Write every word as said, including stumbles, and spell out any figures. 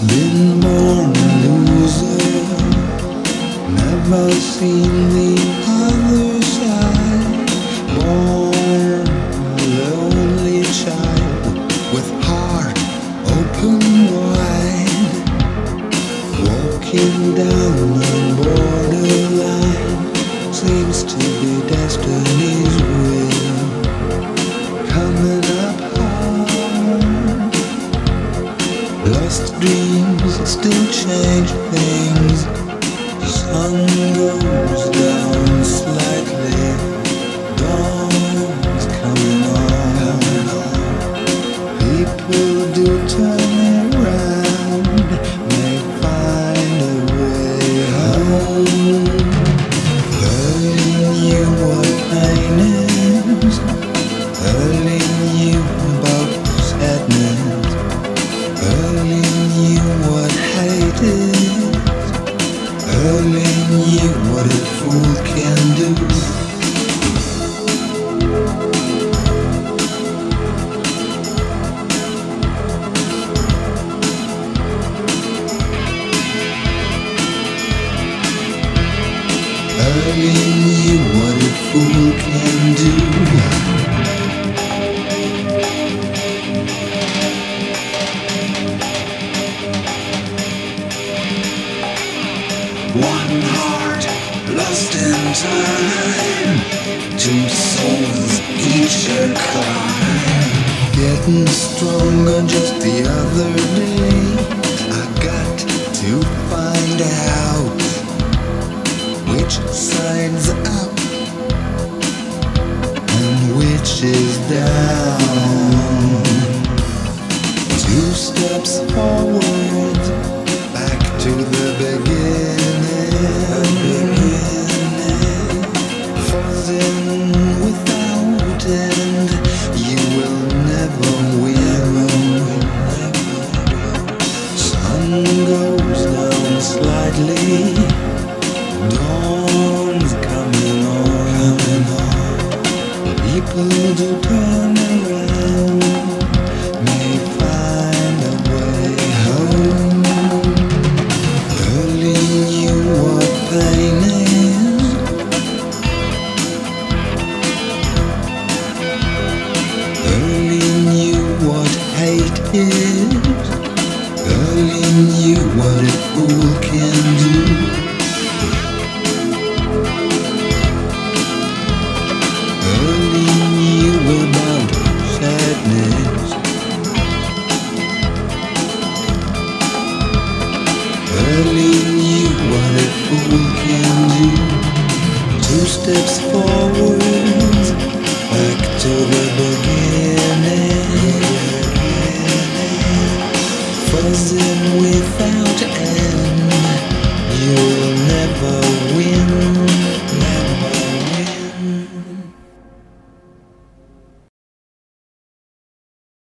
Been born a loser, never seen the other side. Born a lonely child with heart open wide, walking down the borderline seems to be destiny's will. Coming up hard, lost dreams still change things. Sun goes down slightly, dawn's coming on. People do turn around, may find a way home. Learning you what pain is, learning you about sadness, learning you what hate is, learning you what a fool can do. Learning you what a fool can do. One heart lost in time, two souls each a climb. Getting stronger just the other day, I got to find out which side's up and which is down. Two steps forward, back to the beginning. Frozen without end, you will never win. Sun goes down slightly, dawn's coming on, coming on. People do turn around, may find a way home. Learning you what pain is, learning you what hate is, learning you what a fool can do. Learning you about sadness, learning you what a fool can do. Two steps forward, back to the beginning. Fuzzing with